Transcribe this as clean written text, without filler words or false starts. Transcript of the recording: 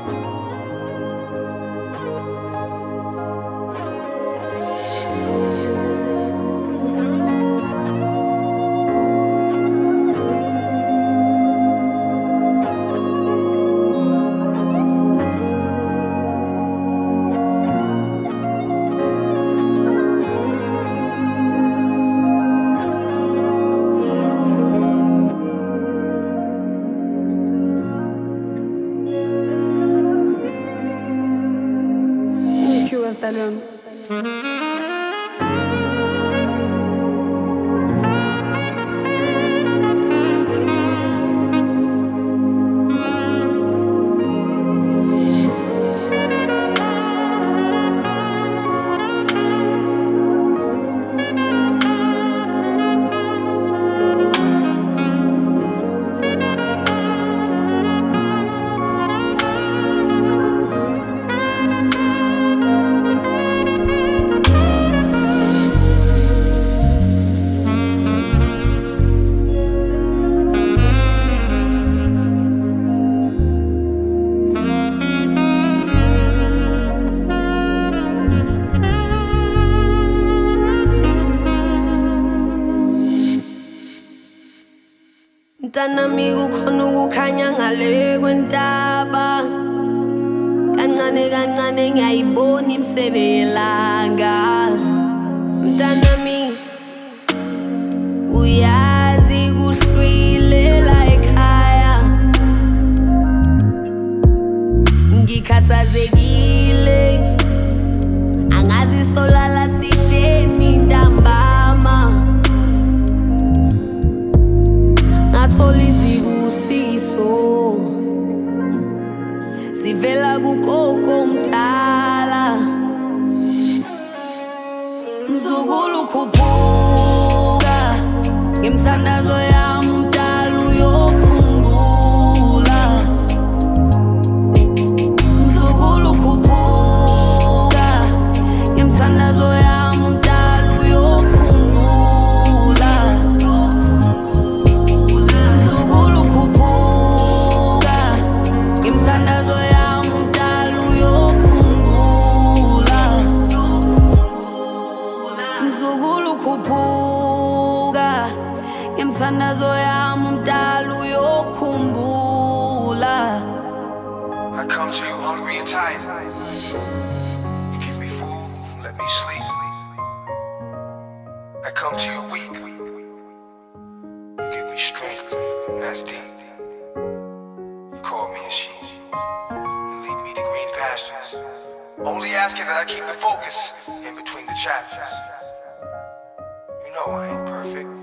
Stallion. Mntanami kukhona ukukhanya ngale kwentaba, kancane kancane ngiyayibona imisebe yelanga. Mntanami uyazi kuhlwilela ekhaya, ngikhathazekile angazi solala sihleni ntambama. Ngathola izibusiso sivela kugogo mdala, mzukulu khuphuka ngemthandazo yami umdala uyokhumbula. Mzukulu khuphuka ngemthandazo yami umdala uyokhumbula. Mzukulu khuphuka ngemthandazo yami umdala uyokhumbula. Mzukulu khuphuka ngemthandazo yami umdala uyokhumbula. I come to you hungry and tired. You give me food, let me sleep. I come to you weak. You give me strength, and that's deep. You call me a sheep and lead me to green pastures. Only asking that I keep the focus in between the chapters. You know I ain't perfect.